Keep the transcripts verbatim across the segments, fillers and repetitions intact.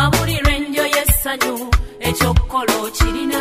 wabulirwe nnyo y'essanyu ekyokkola okirina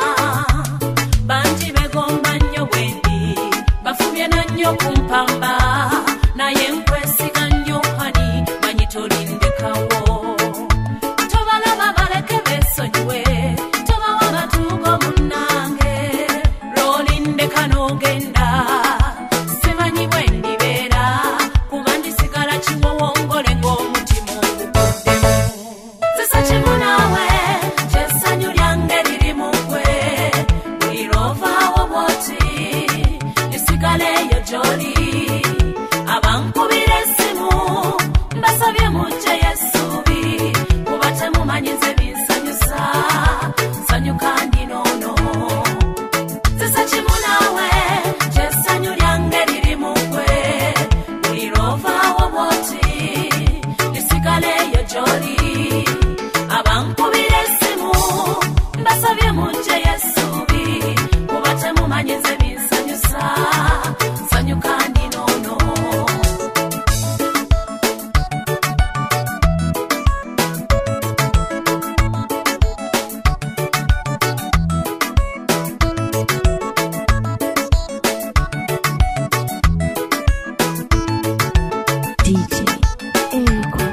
bangi begomba nnyo bwendi bafubye na nnyo ku mpamba naye nkwesiga nnyo hani manyi tolindekawo tobalaba baleke beesonyiwe tobawa batuugo munnange lw'olindeka n'ogenda simanyi bwe ndibeera kuba ndisigala kiwowongole ng'omutima oguguddemu sisa kimu naawe ky'essanyu lyange liri mu ggwe buli lw'ovaawo bw'oti lisigala eyo gy'oli abankubira essimu mbasabye mujje y'essuubi kuba temumanyi nze binsanyusa nsanyuka ndi noono sisa kimu naawe ky'essanyu lyange liri mu ggwe buli lw'ovaawo bw'oti lisigala eyo gy'oli abankubira essimu mbasabye mujje y'essuubi kuba temumanyi nze binsanyusa nsanyuka ndi noono D J Ego.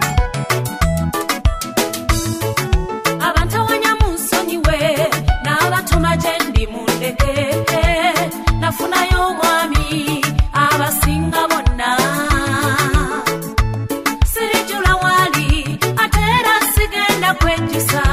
abantawanya mu nsonyiwe n'abatuma gye ndi mundeke nafunayo omwami abasinga bonna sirijjula wali ate era sigenda kwejjusa